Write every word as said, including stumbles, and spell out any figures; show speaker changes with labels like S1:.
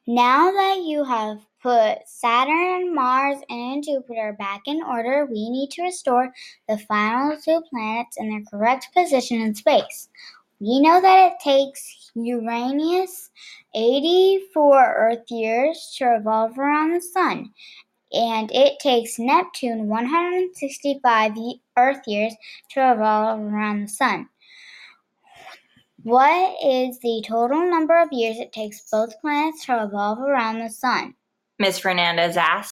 S1: Now that you have put Saturn, Mars, and Jupiter back in order, we need to restore the final two planets in their correct position in space. We know that it takes Uranus eighty-four Earth years to revolve around the Sun, and it takes Neptune one hundred sixty-five Earth years to revolve around the Sun. What is the total number of years it takes both planets to revolve around the Sun?
S2: Miz Fernandez asked.